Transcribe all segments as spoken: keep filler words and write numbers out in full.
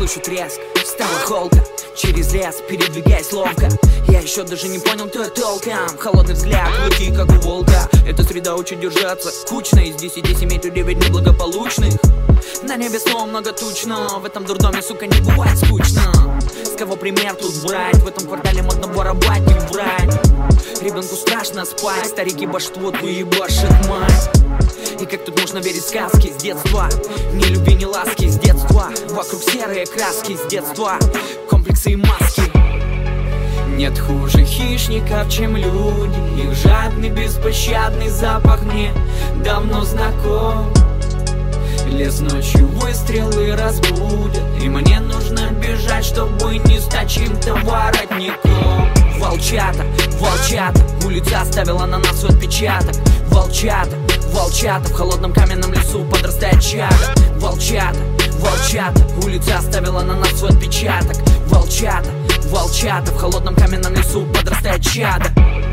Слышу треск, встала холка, через лес передвигаясь ловко. Я еще даже не понял, кто я толком. Холодный взгляд, клыки, как у волка. Эта среда учит держаться кучно. Из десяти семей то девять неблагополучных. На небе снова многотучно. В этом дурдоме, сука, не бывает скучно. С кого пример тут брать? В этом квартале модно воровать брать. Ребенку страшно спать, старики башт водку и ебашит мать. И как тут можно верить в сказки с детства? Ни любви, ни ласки с детства. Вокруг серые краски с детства, комплексы и маски. Нет хуже хищников, чем люди. Их жадный, беспощадный запах мне давно знаком. Лес ночью выстрелы разбудят, и мне нужно бежать, чтобы не стать чьим-то воротником. Волчата, волчата, улица оставила на нас свой отпечаток. Волчата, волчата, в холодном каменном лесу подрастает чадо. Волчата, волчата, улица оставила на нас свой отпечаток. Волчата, волчата, в холодном каменном лесу подрастает чадо.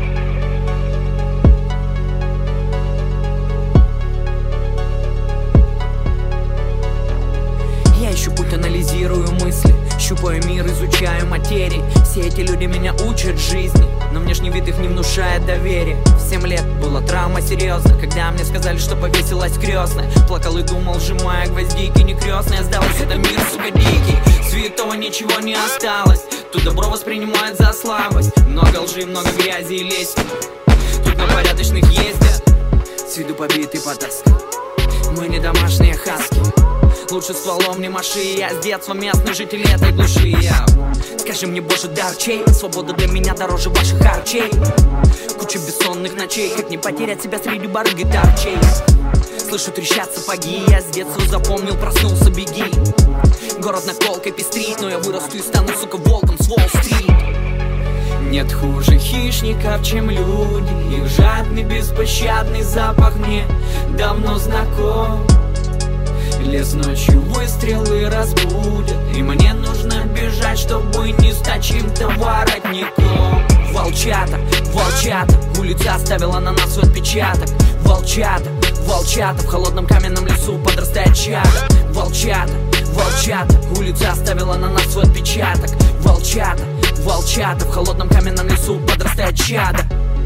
Я ищу путь, анализирую мысли, щупаю мир, изучаю материи. Все эти люди меня учат жизни, но внешний вид их не внушает доверия. В семь лет была травма серьезная, когда мне сказали, что повесилась крестная. Плакал и думал, сжимая гвоздики, не крестная. Я сдалась, это мир, сука, дикий. Святого ничего не осталось, тут добро воспринимают за слабость. Много лжи, много грязи и лести, тут на порядочных ездят. С виду побитый потаскан, мы не домашние хаски. Лучше стволом не маши, я с детства местный житель этой глуши. Я. Скажи мне, боже, дар чей? Свобода для меня дороже ваших харчей. Куча бессонных ночей, как не потерять себя среди барыг и торчей. Слышу, трещат сапоги, я с детства запомнил, проснулся, беги. Город наколкой пестрит, но я вырасту и стану, сука, волком с Уолл-стрит. Нет хуже хищников, чем люди. Их жадный, беспощадный запах мне давно знаком. Лес ночью выстрелы разбудят, и мне нужно бежать, чтобы не стать чьим-то воротником. Волчата, волчата, улица оставила на нас свой отпечаток. Волчата, волчата, в холодном каменном лесу подрастает чадо. Волчата, волчата, улица оставила на нас свой отпечаток. Волчата, волчата, в холодном каменном лесу подрастает чадо.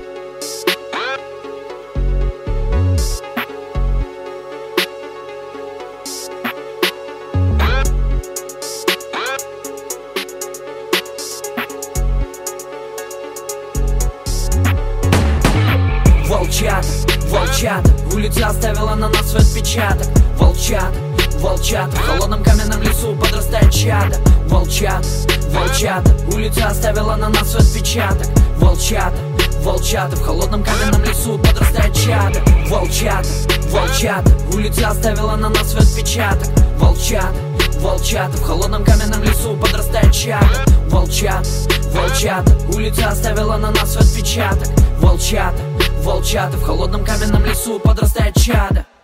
Волчата, волчата, улица оставила на нас свой отпечаток. Волчата, волчата, в холодном каменном лесу подрастает чадо. Волчата, волчата, улица оставила на нас свой отпечаток. Волчата, волчата, в холодном каменном лесу подрастает чадо. Волчата, волчата, улица оставила на нас свой отпечаток. Волчата, волчата, в холодном каменном лесу подрастает чадо. Волчата, волчата, улица оставила на нас свой отпечаток. Волчата, волчата, в холодном каменном лесу подрастает чадо.